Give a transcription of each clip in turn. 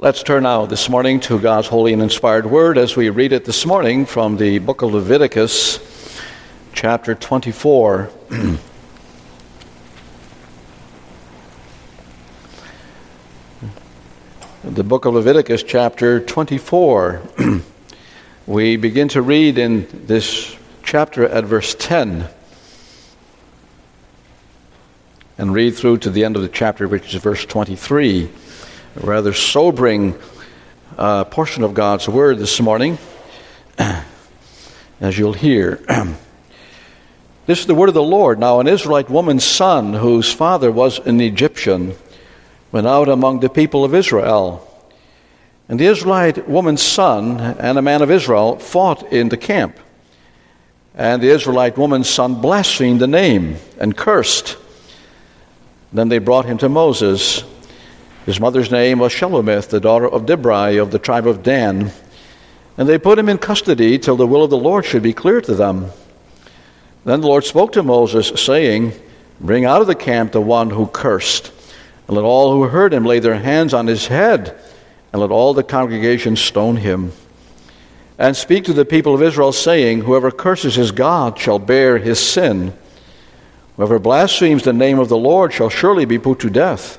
Let's turn now this morning to God's holy and inspired word as we read it this morning from the book of Leviticus, chapter 24. The book of Leviticus, chapter 24. We begin to read in this chapter at verse 10 and read through to the end of the chapter, which is verse 23. A rather sobering portion of God's word this morning, as you'll hear. This is the word of the Lord. Now an Israelite woman's son, whose father was an Egyptian, went out among the people of Israel. And the Israelite woman's son and a man of Israel fought in the camp. And the Israelite woman's son blasphemed the name and cursed. Then they brought him to Moses. His mother's name was Shelomith, the daughter of Dibri of the tribe of Dan. And they put him in custody till the will of the Lord should be clear to them. Then the Lord spoke to Moses, saying, "Bring out of the camp the one who cursed, and let all who heard him lay their hands on his head, and let all the congregation stone him. And speak to the people of Israel, saying, Whoever curses his God shall bear his sin. Whoever blasphemes the name of the Lord shall surely be put to death.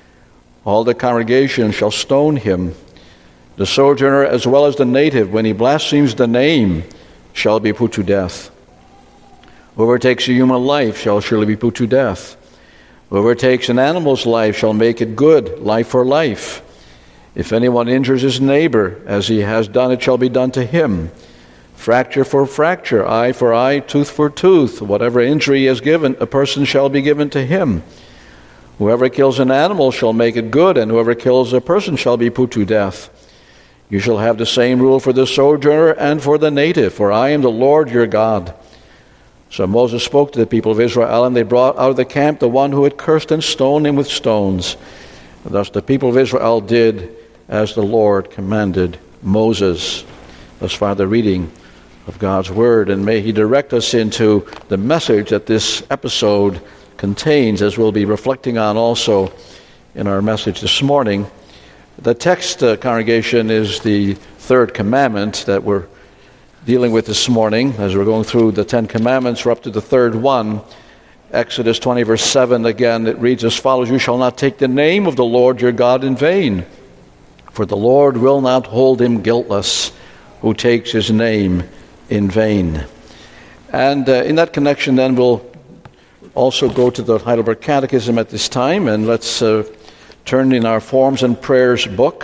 All the congregation shall stone him. The sojourner as well as the native, when he blasphemes the name, shall be put to death. Whoever takes a human life shall surely be put to death. Whoever takes an animal's life shall make it good, life for life. If anyone injures his neighbor, as he has done, it shall be done to him. Fracture for fracture, eye for eye, tooth for tooth. Whatever injury is given, a person shall be given to him. Whoever kills an animal shall make it good, and whoever kills a person shall be put to death. You shall have the same rule for the sojourner and for the native, for I am the Lord your God." So Moses spoke to the people of Israel, and they brought out of the camp the one who had cursed and stoned him with stones. And thus the people of Israel did as the Lord commanded Moses. Thus far the reading of God's word, and may he direct us into the message that this episode contains, as we'll be reflecting on also in our message this morning. The text, congregation, is the third commandment that we're dealing with this morning. As we're going through the 10 commandments, we're up to the third one. Exodus 20, verse 7, again, it reads as follows: "You shall not take the name of the Lord your God in vain, for the Lord will not hold him guiltless who takes his name in vain." And in that connection, then, we'll also go to the Heidelberg Catechism at this time, and let's turn in our Forms and Prayers book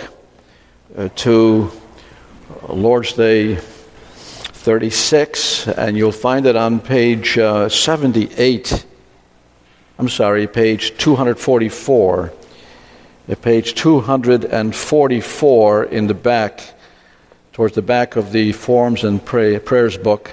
to Lord's Day 36, and you'll find it on page 78. I'm sorry, page 244. Page 244 in the back, towards the back of the Forms and Prayers book.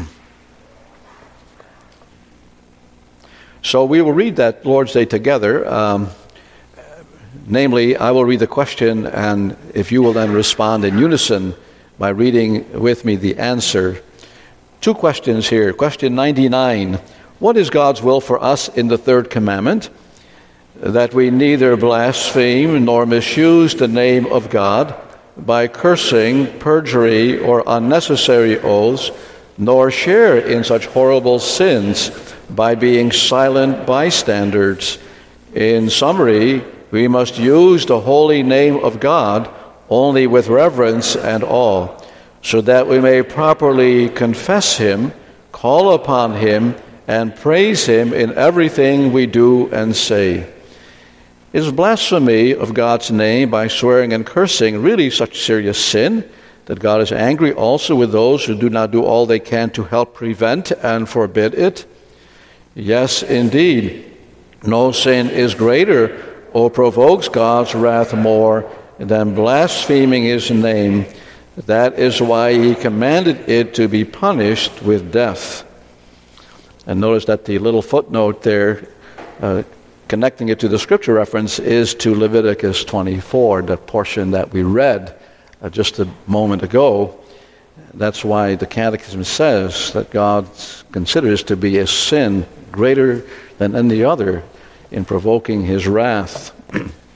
So we will read that Lord's Day together. Namely, I will read the question, and if you will then respond in unison by reading with me the answer. Two questions here. Question 99. What is God's will for us in the third commandment? That we neither blaspheme nor misuse the name of God by cursing, perjury, or unnecessary oaths, nor share in such horrible sins by being silent bystanders. In summary, we must use the holy name of God only with reverence and awe, so that we may properly confess him, call upon him, and praise him in everything we do and say. Is blasphemy of God's name by swearing and cursing really such serious sin that God is angry also with those who do not do all they can to help prevent and forbid it? Yes, indeed. No sin is greater or provokes God's wrath more than blaspheming his name. That is why he commanded it to be punished with death. And notice that the little footnote there, connecting it to the scripture reference, is to Leviticus 24, the portion that we read just a moment ago. That's why the Catechism says that God considers to be a sin greater than any other in provoking his wrath.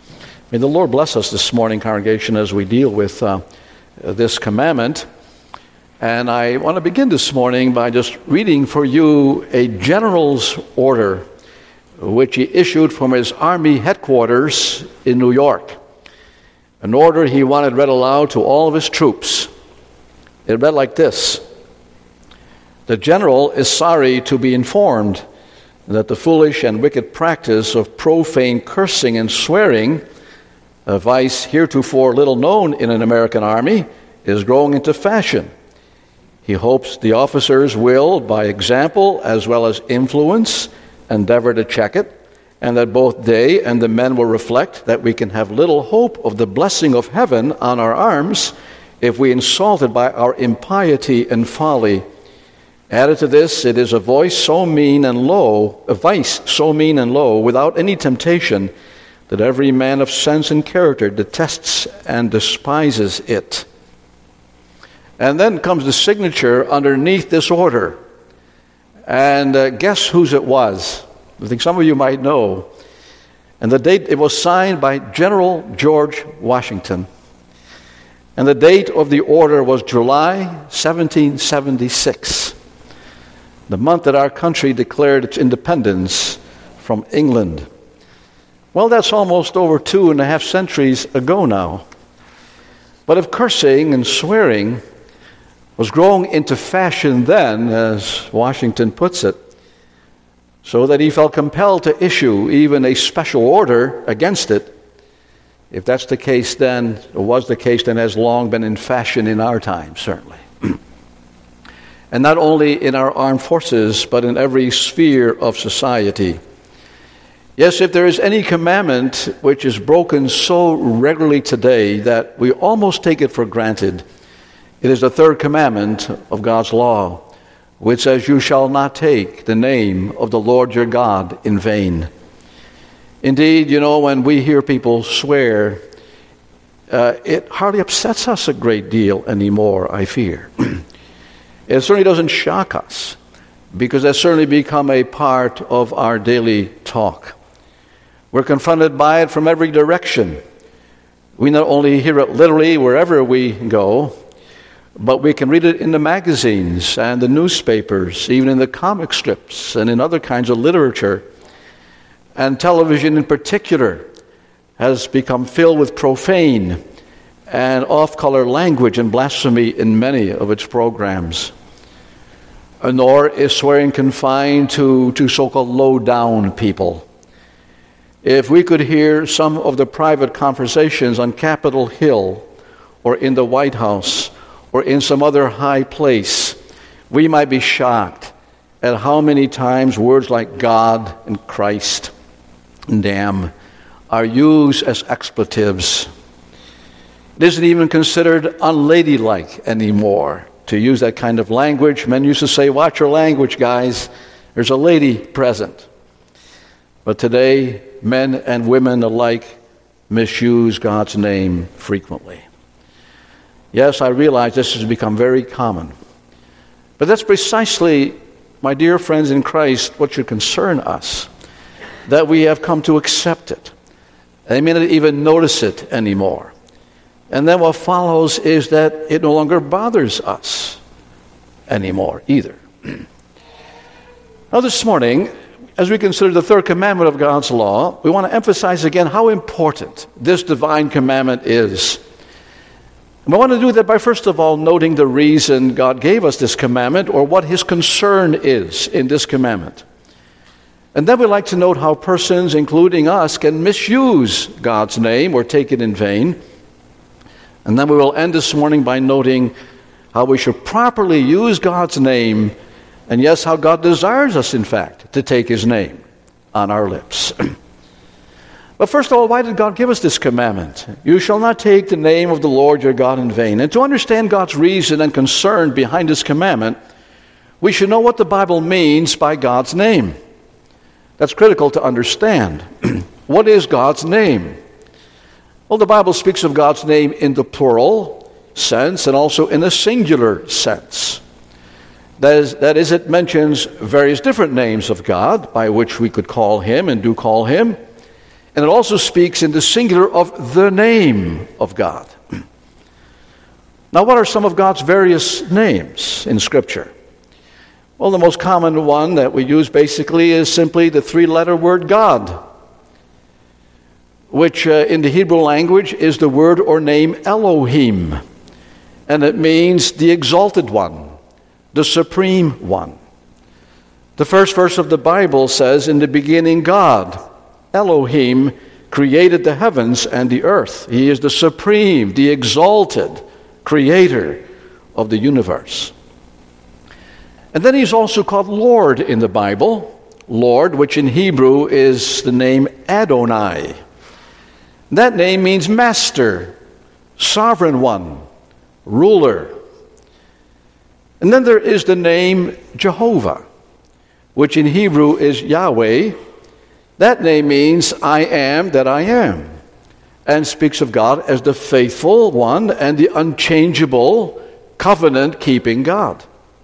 May the Lord bless us this morning, congregation, as we deal with this commandment. And I want to begin this morning by just reading for you a general's order which he issued from his army headquarters in New York. An order he wanted read aloud to all of his troops. It read like this: "The general is sorry to be informed that the foolish and wicked practice of profane cursing and swearing, a vice heretofore little known in an American army, is growing into fashion. He hopes the officers will, by example as well as influence, endeavor to check it, and that both they and the men will reflect that we can have little hope of the blessing of heaven on our arms if we insult it by our impiety and folly. Added to this, it is a vice so mean and low, without any temptation, that every man of sense and character detests and despises it." And then comes the signature underneath this order. And guess whose it was? I think some of you might know. And the date, it was signed by General George Washington. And the date of the order was July 1776, the month that our country declared its independence from England. Well, that's almost over 2.5 centuries ago now. But if cursing and swearing was growing into fashion then, as Washington puts it, so that he felt compelled to issue even a special order against it, if that's the case then, or was the case then, has long been in fashion in our time, certainly. And not only in our armed forces, but in every sphere of society. Yes, if there is any commandment which is broken so regularly today that we almost take it for granted, it is the third commandment of God's law, which says, "You shall not take the name of the Lord your God in vain." Indeed, when we hear people swear, it hardly upsets us a great deal anymore, I fear. It certainly doesn't shock us, because that's certainly become a part of our daily talk. We're confronted by it from every direction. We not only hear it literally wherever we go, but we can read it in the magazines and the newspapers, even in the comic strips and in other kinds of literature. And television in particular has become filled with profane and off-color language and blasphemy in many of its programs. Nor is swearing confined to so-called low-down people. If we could hear some of the private conversations on Capitol Hill or in the White House or in some other high place, we might be shocked at how many times words like God and Christ and damn are used as expletives. It isn't even considered unladylike anymore to use that kind of language. Men used to say, "Watch your language, guys. There's a lady present." But today, men and women alike misuse God's name frequently. Yes, I realize this has become very common. But that's precisely, my dear friends in Christ, what should concern us, that we have come to accept it. They may not even notice it anymore. And then what follows is that it no longer bothers us anymore either. Now this morning, as we consider the third commandment of God's law, we want to emphasize again how important this divine commandment is. And we want to do that by first of all noting the reason God gave us this commandment, or what his concern is in this commandment. And then we'd like to note how persons, including us, can misuse God's name or take it in vain. And then we will end this morning by noting how we should properly use God's name, and yes, how God desires us, in fact, to take his name on our lips. But first of all, why did God give us this commandment? You shall not take the name of the Lord your God in vain. And to understand God's reason and concern behind this commandment, we should know what the Bible means by God's name. That's critical to understand. What is God's name? Well, the Bible speaks of God's name in the plural sense and also in the singular sense. That is, it mentions various different names of God by which we could call him and do call him. And it also speaks in the singular of the name of God. Now, what are some of God's various names in Scripture? Well, the most common one that we use basically is simply the three-letter word God, which in the Hebrew language is the word or name Elohim. And it means the exalted one, the supreme one. The first verse of the Bible says, in the beginning God, Elohim, created the heavens and the earth. He is the supreme, the exalted creator of the universe. And then he's also called Lord in the Bible. Lord, which in Hebrew is the name Adonai. That name means master, sovereign one, ruler. And then there is the name Jehovah, which in Hebrew is Yahweh. That name means I am that I am, and speaks of God as the faithful one and the unchangeable, covenant-keeping God.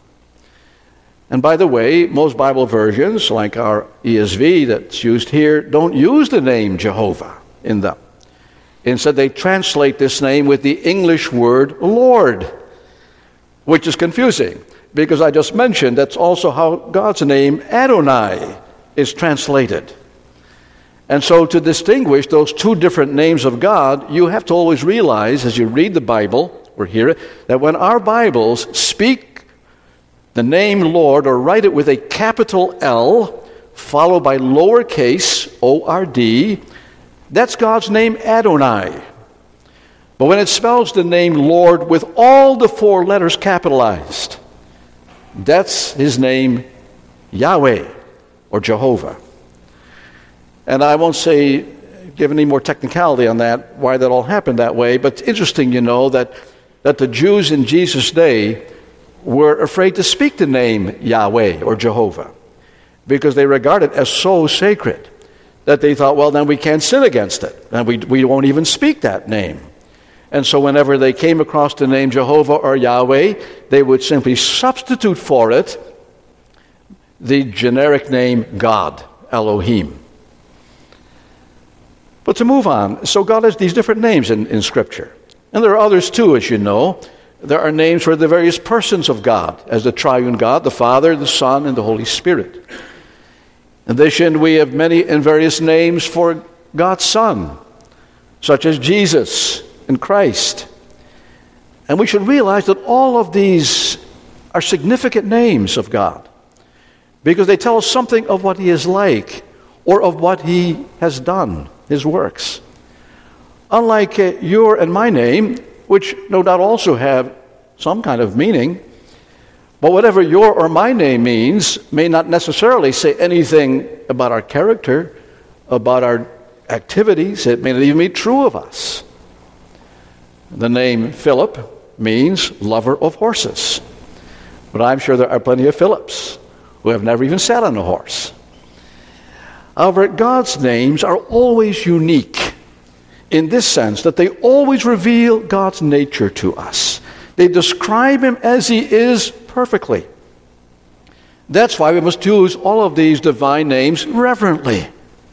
And by the way, most Bible versions, like our ESV that's used here, don't use the name Jehovah in them. Instead, they translate this name with the English word Lord, which is confusing, because I just mentioned that's also how God's name Adonai is translated. And so to distinguish those two different names of God, you have to always realize as you read the Bible or hear it, that when our Bibles speak the name Lord or write it with a capital L followed by lowercase O-R-D, that's God's name Adonai. But when it spells the name Lord with all the four letters capitalized, that's his name Yahweh or Jehovah. And I won't say, give any more technicality on that, why that all happened that way, but it's interesting, that the Jews in Jesus' day were afraid to speak the name Yahweh or Jehovah because they regard it as so sacred that they thought, well, then we can't sin against it, and we won't even speak that name. And so whenever they came across the name Jehovah or Yahweh, they would simply substitute for it the generic name God, Elohim. But to move on, so God has these different names in Scripture. And there are others too, as you know. There are names for the various persons of God, as the triune God, the Father, the Son, and the Holy Spirit. In addition, we have many and various names for God's Son, such as Jesus and Christ. And we should realize that all of these are significant names of God because they tell us something of what he is like or of what he has done, his works. Unlike your and my name, which no doubt also have some kind of meaning, but whatever your or my name means may not necessarily say anything about our character, about our activities. It may not even be true of us. The name Philip means lover of horses. But I'm sure there are plenty of Philips who have never even sat on a horse. However, God's names are always unique in this sense that they always reveal God's nature to us. They describe him as he is perfectly. That's why we must use all of these divine names reverently.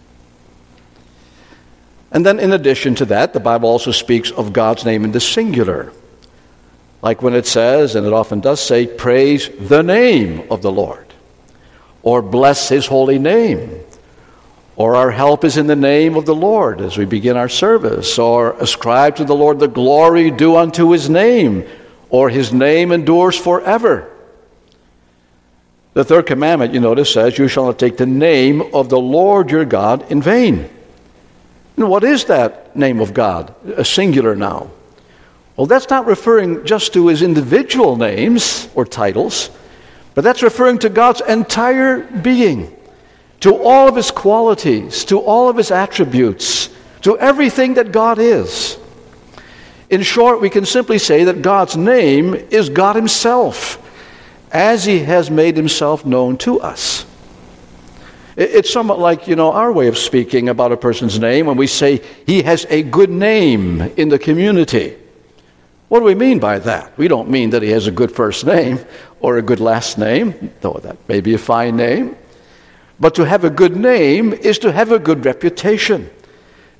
And then in addition to that, the Bible also speaks of God's name in the singular. Like when it says, and it often does say, praise the name of the Lord. Or bless his holy name. Or our help is in the name of the Lord as we begin our service. Or ascribe to the Lord the glory due unto his name. Or his name endures forever. The third commandment, you notice, says, you shall not take the name of the Lord your God in vain. And what is that name of God? A singular now. Well, that's not referring just to his individual names or titles, but that's referring to God's entire being, to all of his qualities, to all of his attributes, to everything that God is. In short, we can simply say that God's name is God himself, as he has made himself known to us. It's somewhat like, our way of speaking about a person's name when we say he has a good name in the community. What do we mean by that? We don't mean that he has a good first name or a good last name, though that may be a fine name. But to have a good name is to have a good reputation.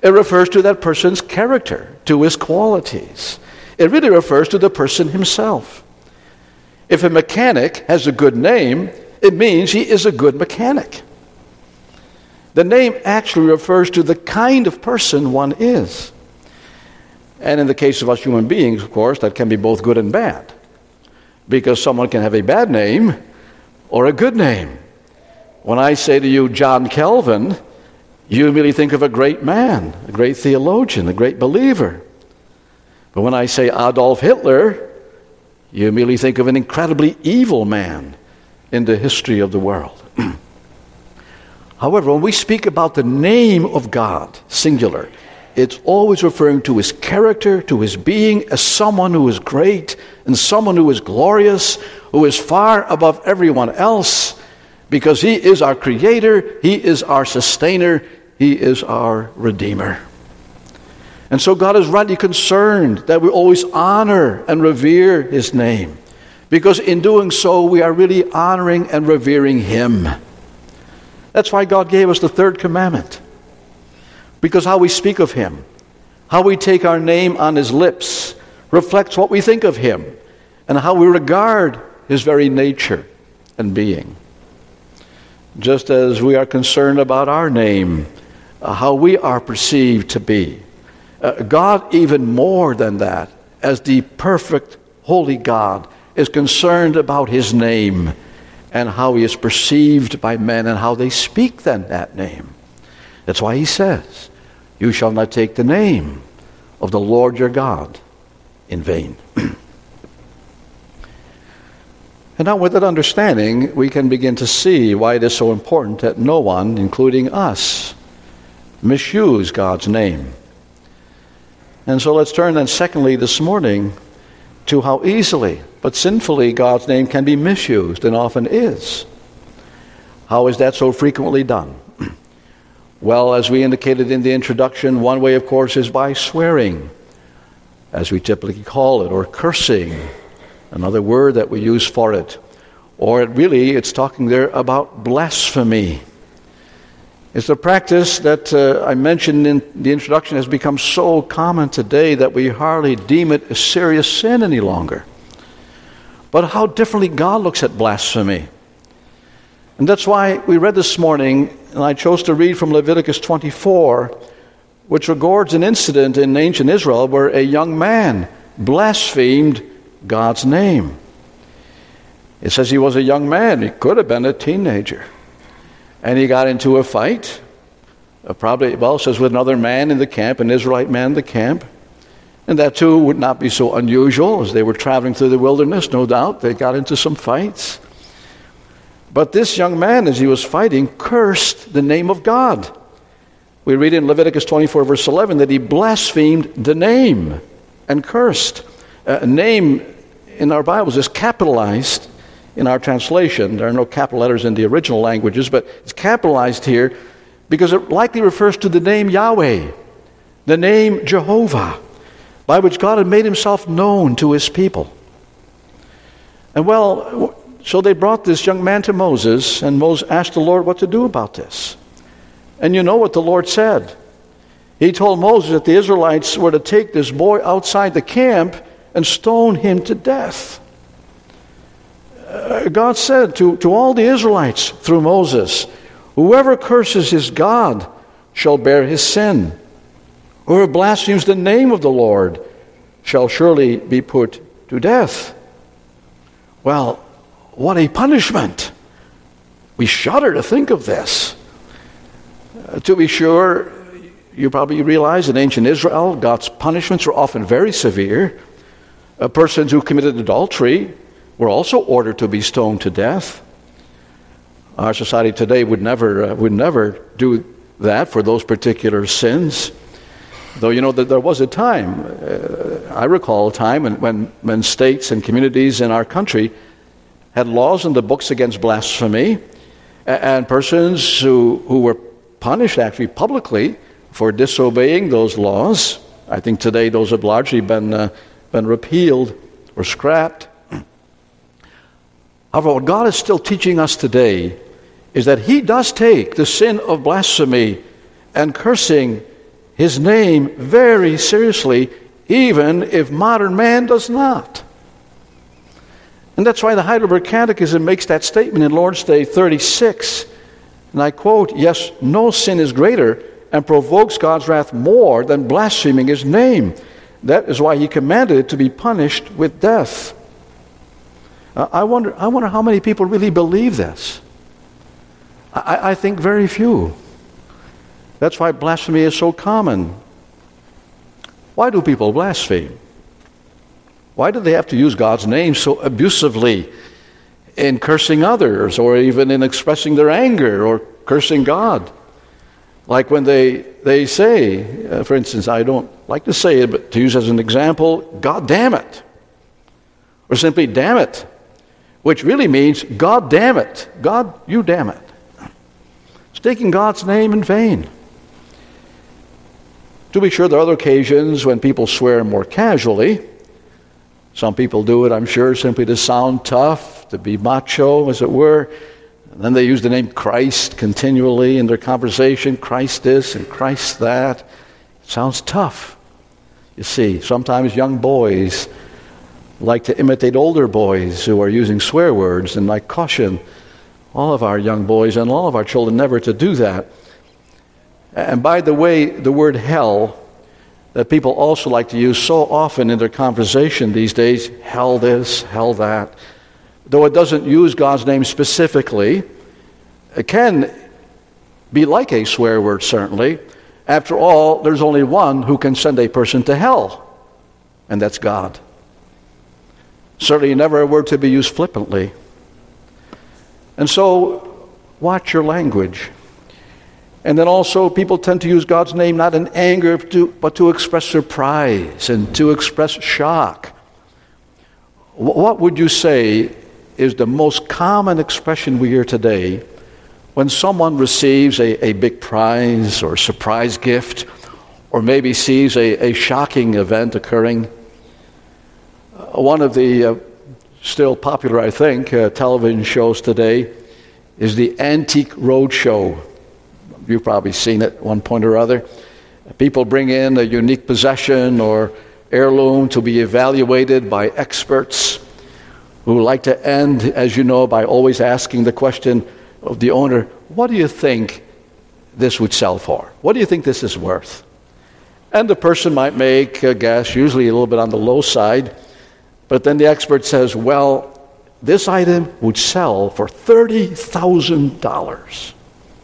It refers to that person's character, to his qualities. It really refers to the person himself. If a mechanic has a good name, it means he is a good mechanic. The name actually refers to the kind of person one is. And in the case of us human beings, of course, that can be both good and bad. Because someone can have a bad name or a good name. When I say to you, John Calvin, you immediately think of a great man, a great theologian, a great believer. But when I say Adolf Hitler, you immediately think of an incredibly evil man in the history of the world. However, when we speak about the name of God, singular, it's always referring to his character, to his being as someone who is great and someone who is glorious, who is far above everyone else, because he is our creator, he is our sustainer, he is our redeemer. And so God is rightly concerned that we always honor and revere his name, because in doing so we are really honoring and revering him. That's why God gave us the third commandment. Because how we speak of him, how we take our name on his lips, reflects what we think of him and how we regard his very nature and being. Just as we are concerned about our name, how we are perceived to be. God, even more than that, as the perfect, holy God, is concerned about his name and how he is perceived by men and how they speak then that name. That's why he says, you shall not take the name of the Lord your God in vain. And now with that understanding, we can begin to see why it is so important that no one, including us, misuse God's name. And so let's turn then secondly this morning to how easily but sinfully God's name can be misused and often is. How is that so frequently done? Well, as we indicated in the introduction, one way, of course, is by swearing, as we typically call it, or cursing, another word that we use for it. Or it's talking there about blasphemy. It's a practice that I mentioned in the introduction has become so common today that we hardly deem it a serious sin any longer. But how differently God looks at blasphemy. And that's why we read this morning, and I chose to read from Leviticus 24, which records an incident in ancient Israel where a young man blasphemed God's name. It says he was a young man. He could have been a teenager. And he got into a fight, it says with another man in the camp, an Israelite man in the camp. And that too would not be so unusual as they were traveling through the wilderness, no doubt. They got into some fights. But this young man, as he was fighting, cursed the name of God. We read in Leviticus 24, verse 11, that he blasphemed the name and cursed. Name in our Bibles is capitalized in our translation. There are no capital letters in the original languages, but it's capitalized here because it likely refers to the name Yahweh, the name Jehovah, by which God had made himself known to his people. And so they brought this young man to Moses, and Moses asked the Lord what to do about this. And you know what the Lord said. He told Moses that the Israelites were to take this boy outside the camp and stone him to death. God said to all the Israelites through Moses, whoever curses his God shall bear his sin. Whoever blasphemes the name of the Lord shall surely be put to death. Well, what a punishment. We shudder to think of this. To be sure, you probably realize in ancient Israel, God's punishments were often very severe. Persons who committed adultery were also ordered to be stoned to death. Our society today would never do that for those particular sins. Though you know that there was a time, I recall a time when states and communities in our country had laws in the books against blasphemy, and persons who were punished actually publicly for disobeying those laws. I think today those have largely been repealed or scrapped. However, what God is still teaching us today is that he does take the sin of blasphemy and cursing his name very seriously, even if modern man does not. And that's why the Heidelberg Catechism makes that statement in Lord's Day 36. And I quote, "Yes, no sin is greater and provokes God's wrath more than blaspheming his name. That is why he commanded it to be punished with death." I wonder how many people really believe this. I think very few. That's why blasphemy is so common. Why do people blaspheme? Why do they have to use God's name so abusively in cursing others, or even in expressing their anger or cursing God? Like when they say, for instance, I don't like to say it, but to use as an example, "God damn it," or simply "damn it," which really means "God damn it," God, you damn it. It's taking God's name in vain. To be sure, there are other occasions when people swear more casually. Some people do it, I'm sure, simply to sound tough, to be macho, as it were. And then they use the name Christ continually in their conversation. Christ this and Christ that. It sounds tough. You see, sometimes young boys like to imitate older boys who are using swear words, and I caution all of our young boys and all of our children never to do that. And by the way, the word hell that people also like to use so often in their conversation these days, hell this, hell that, though it doesn't use God's name specifically, it can be like a swear word, certainly. After all, there's only one who can send a person to hell, and that's God. Certainly never a word to be used flippantly. And so, watch your language. And then also, people tend to use God's name not in anger, but to express surprise and to express shock. What would you say is the most common expression we hear today when someone receives a big prize or surprise gift, or maybe sees a shocking event occurring? One of the still popular, I think, television shows today is the Antique Roadshow. You've probably seen it at one point or other. People bring in a unique possession or heirloom to be evaluated by experts who like to end, as you know, by always asking the question of the owner, "What do you think this would sell for? What do you think this is worth?" And the person might make a guess, usually a little bit on the low side, but then the expert says, "Well, this item would sell for $30,000.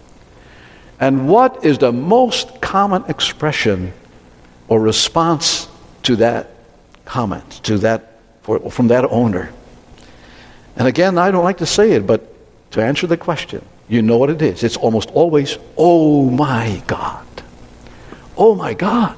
And what is the most common expression or response to that comment, from that owner? And again, I don't like to say it, but to answer the question, you know what it is. It's almost always, "Oh my God. Oh my God."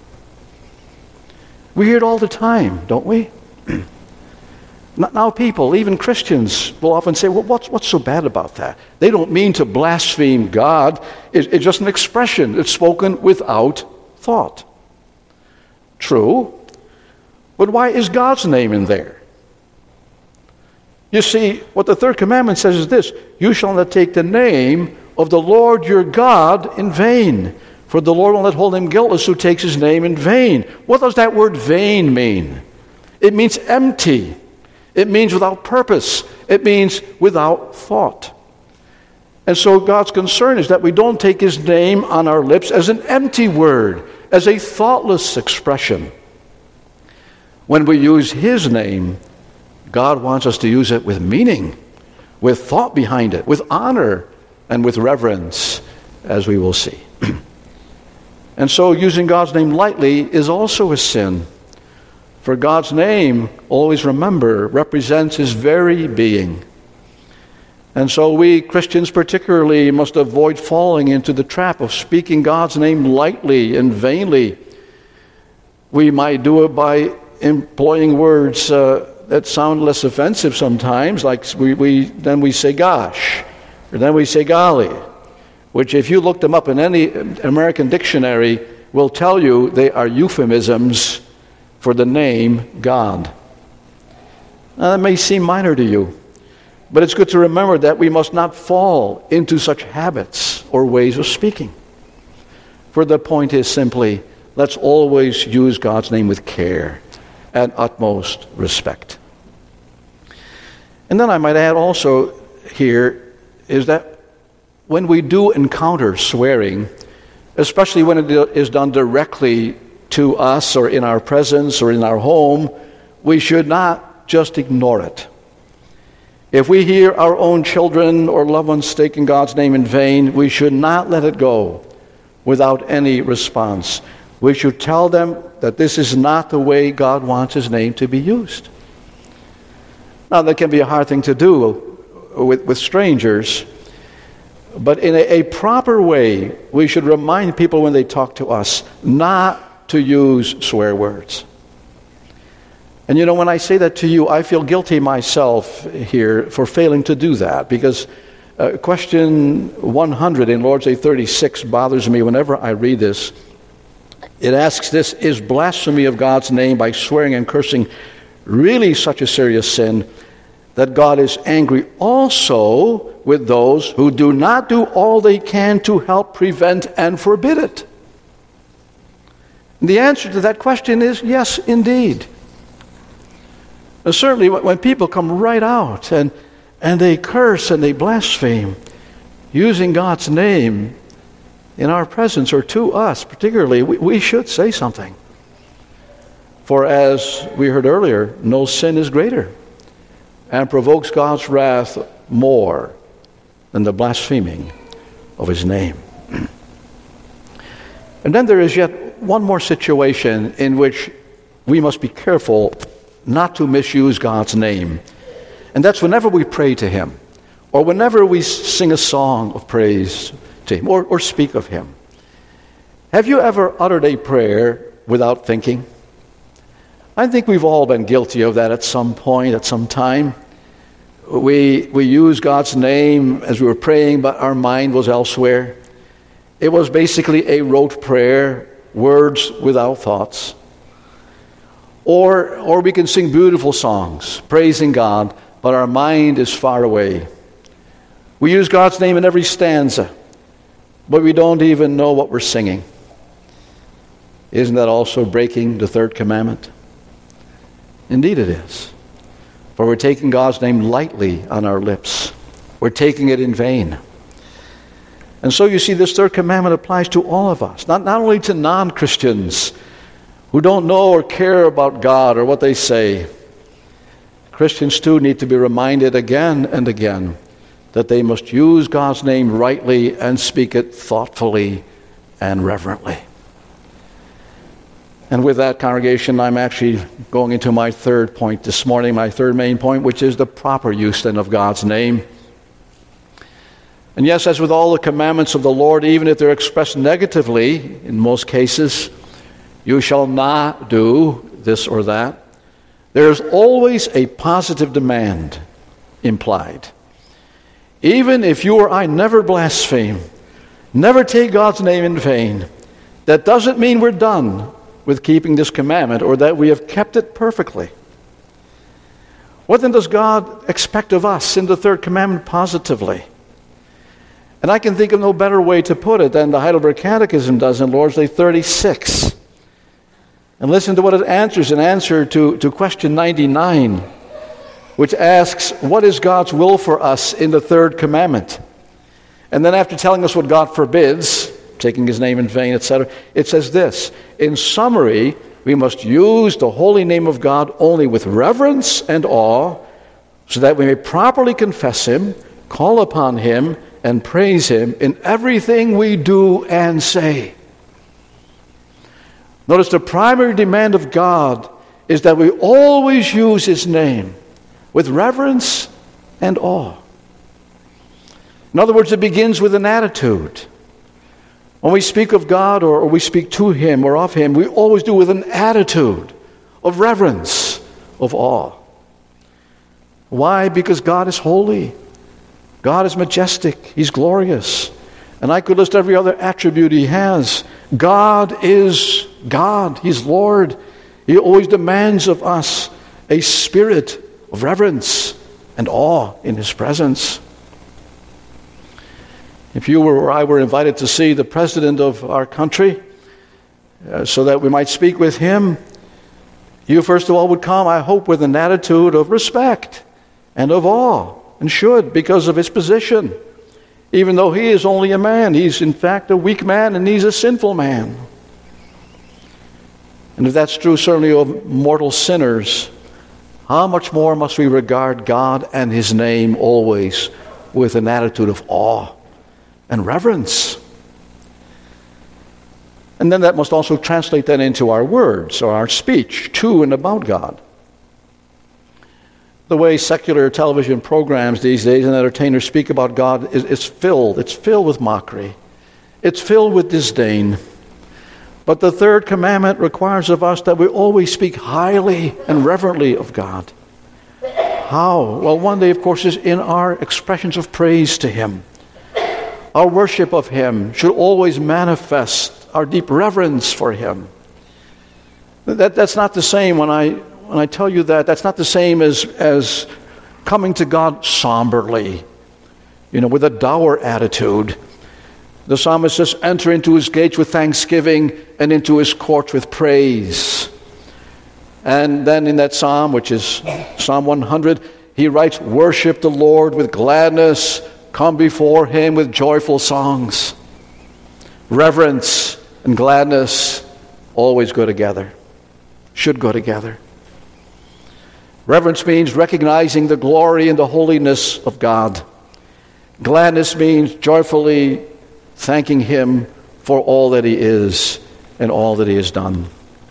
We hear it all the time, don't we? Now people, even Christians, will often say, "Well, what's so bad about that? They don't mean to blaspheme God. It's just an expression. It's spoken without thought." True. But why is God's name in there? You see, what the third commandment says is this: "You shall not take the name of the Lord your God in vain, for the Lord will not hold him guiltless who takes his name in vain." What does that word vain mean? It means empty. It means without purpose. It means without thought. And so God's concern is that we don't take his name on our lips as an empty word, as a thoughtless expression. When we use his name, God wants us to use it with meaning, with thought behind it, with honor, and with reverence, as we will see. And so using God's name lightly is also a sin. For God's name, always remember, represents his very being. And so we Christians particularly must avoid falling into the trap of speaking God's name lightly and vainly. We might do it by employing words that sound less offensive sometimes, like then we say gosh, or then we say golly, which if you look them up in any American dictionary will tell you they are euphemisms for the name God. Now, that may seem minor to you, but it's good to remember that we must not fall into such habits or ways of speaking. For the point is simply, let's always use God's name with care and utmost respect. And then I might add also here is that when we do encounter swearing, especially when it is done directly to us or in our presence or in our home, we should not just ignore it. If we hear our own children or loved ones taking God's name in vain, we should not let it go without any response. We should tell them that this is not the way God wants His name to be used. Now, that can be a hard thing to do with strangers, but in a proper way, we should remind people when they talk to us not to use swear words. And you know, when I say that to you, I feel guilty myself here for failing to do that, because question 100 in Lord's Day 36 bothers me whenever I read this. It asks this: is blasphemy of God's name by swearing and cursing really such a serious sin that God is angry also with those who do not do all they can to help prevent and forbid it? And the answer to that question is yes, indeed. Certainly when people come right out and they curse and they blaspheme using God's name in our presence or to us particularly, we should say something. For as we heard earlier, no sin is greater and provokes God's wrath more than the blaspheming of His name. And then there is yet one more situation in which we must be careful not to misuse God's name. And that's whenever we pray to Him, or whenever we sing a song of praise to Him, or speak of Him. Have you ever uttered a prayer without thinking? I think we've all been guilty of that at some point, at some time. We used God's name as we were praying, but our mind was elsewhere. It was basically a rote prayer, words without thoughts. Or we can sing beautiful songs, praising God, but our mind is far away. We use God's name in every stanza, but we don't even know what we're singing. Isn't that also breaking the third commandment? Indeed it is. For we're taking God's name lightly on our lips. We're taking it in vain. And so you see, this third commandment applies to all of us, not only to non-Christians who don't know or care about God or what they say. Christians too need to be reminded again and again that they must use God's name rightly and speak it thoughtfully and reverently. And with that, congregation, I'm actually going into my third point this morning, my third main point, which is the proper use then of God's name. And yes, as with all the commandments of the Lord, even if they're expressed negatively in most cases, you shall not do this or that, there is always a positive demand implied. Even if you or I never blaspheme, never take God's name in vain, that doesn't mean we're done with keeping this commandment or that we have kept it perfectly. What then does God expect of us in the third commandment positively? And I can think of no better way to put it than the Heidelberg Catechism does in Lord's Day 36. And listen to what it answers in answer to question 99, which asks, what is God's will for us in the third commandment? And then after telling us what God forbids, taking His name in vain, etc., it says this: in summary, we must use the holy name of God only with reverence and awe, so that we may properly confess Him, call upon Him, and praise Him in everything we do and say. Notice the primary demand of God is that we always use His name with reverence and awe. In other words, it begins with an attitude. When we speak of God or we speak to Him or of Him, we always do with an attitude of reverence, of awe. Why? Because God is holy. God is majestic. He's glorious. And I could list every other attribute He has. God is God. He's Lord. He always demands of us a spirit of reverence and awe in His presence. If you or I were invited to see the president of our country so that we might speak with him, you first of all would come, I hope, with an attitude of respect and of awe, and should, because of his position. Even though he is only a man, he's in fact a weak man and he's a sinful man. And if that's true certainly of mortal sinners, how much more must we regard God and his name always with an attitude of awe and reverence? And then that must also translate that into our words or our speech to and about God. The way secular television programs these days and entertainers speak about God is filled. It's filled with mockery. It's filled with disdain. But the third commandment requires of us that we always speak highly and reverently of God. How? Well, one day, of course, is in our expressions of praise to him. Our worship of him should always manifest our deep reverence for him. That's not the same when I tell you that. That's not the same as coming to God somberly, with a dour attitude. The psalmist says, enter into his gates with thanksgiving and into his courts with praise. And then in that psalm, which is Psalm 100, he writes, worship the Lord with gladness, come before him with joyful songs. Reverence and gladness always go together, should go together. Reverence means recognizing the glory and the holiness of God. Gladness means joyfully thanking him for all that he is and all that he has done.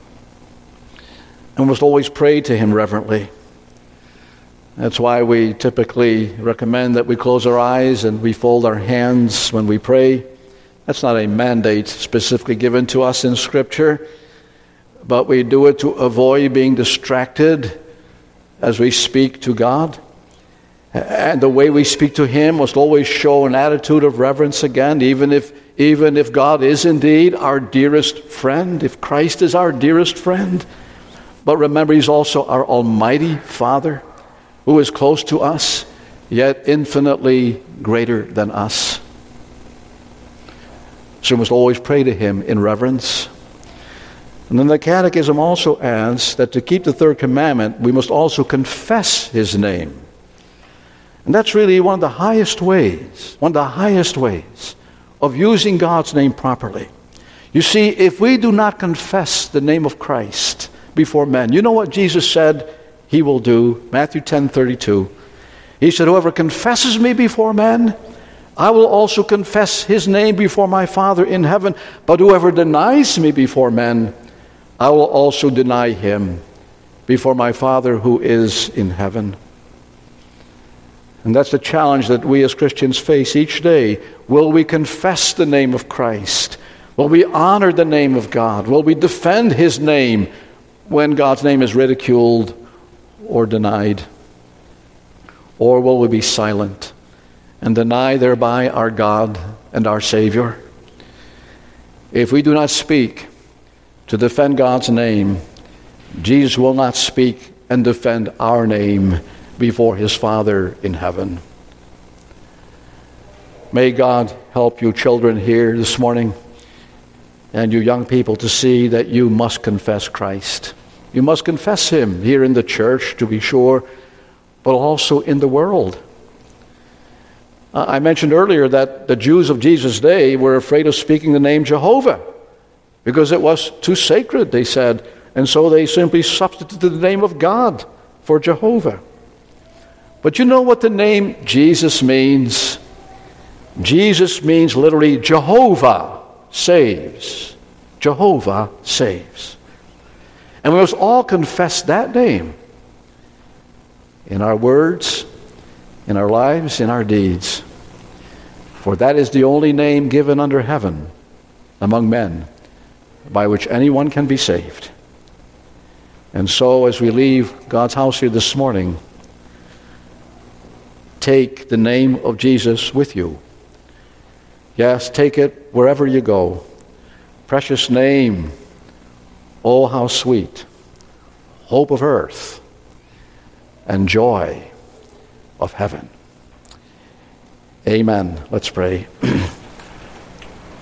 And we must always pray to him reverently. That's why we typically recommend that we close our eyes and we fold our hands when we pray. That's not a mandate specifically given to us in Scripture, but we do it to avoid being distracted as we speak to God. And the way we speak to him must always show an attitude of reverence again, even if God is indeed our dearest friend, if Christ is our dearest friend. But remember, he's also our almighty Father, who is close to us, yet infinitely greater than us. So we must always pray to him in reverence. And then the Catechism also adds that to keep the third commandment, we must also confess his name. And that's really one of the highest ways of using God's name properly. You see, if we do not confess the name of Christ before men, you know what Jesus said he will do? Matthew 10:32. He said, whoever confesses me before men, I will also confess his name before my Father in heaven. But whoever denies me before men, I will also deny him before my Father who is in heaven. And that's the challenge that we as Christians face each day. Will we confess the name of Christ? Will we honor the name of God? Will we defend his name when God's name is ridiculed or denied? Or will we be silent and deny thereby our God and our Savior? If we do not speak to defend God's name, Jesus will not speak and defend our name before his Father in heaven. May God help you children here this morning and you young people to see that you must confess Christ. You must confess him here in the church, to be sure, but also in the world. I mentioned earlier that the Jews of Jesus' day were afraid of speaking the name Jehovah because it was too sacred, they said, and so they simply substituted the name of God for Jehovah. But you know what the name Jesus means? Jesus means literally Jehovah saves. Jehovah saves. And we must all confess that name in our words, in our lives, in our deeds. For that is the only name given under heaven among men by which anyone can be saved. And so as we leave God's house here this morning, take the name of Jesus with you. Yes, take it wherever you go. Precious name, oh how sweet, hope of earth and joy of heaven. Amen. Let's pray.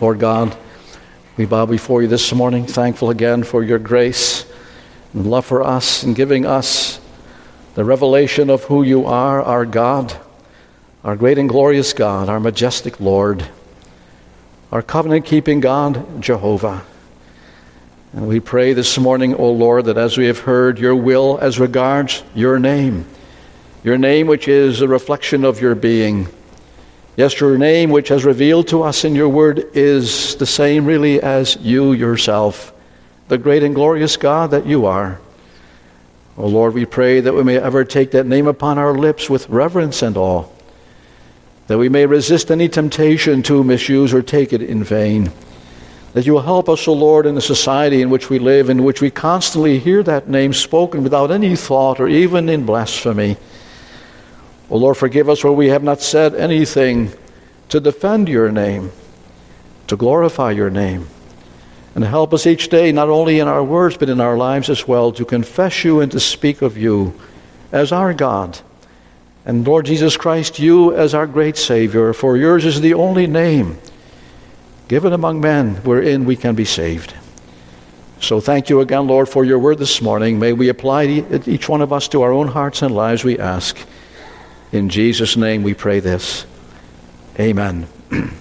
Lord God, we bow before you this morning, thankful again for your grace and love for us and giving us the revelation of who you are, our God, our great and glorious God, our majestic Lord, our covenant-keeping God, Jehovah. And we pray this morning, O Lord, that as we have heard your will as regards your name which is a reflection of your being, yes, your name which has revealed to us in your word is the same really as you yourself, the great and glorious God that you are. O Lord, we pray that we may ever take that name upon our lips with reverence and awe, that we may resist any temptation to misuse or take it in vain, that you will help us, O Lord, in the society in which we live, in which we constantly hear that name spoken without any thought or even in blasphemy. O Lord, forgive us where we have not said anything to defend your name, to glorify your name. And help us each day, not only in our words, but in our lives as well, to confess you and to speak of you as our God. And Lord Jesus Christ, you as our great Savior, for yours is the only name given among men wherein we can be saved. So thank you again, Lord, for your word this morning. May we apply each one of us to our own hearts and lives, we ask. In Jesus' name we pray this. Amen.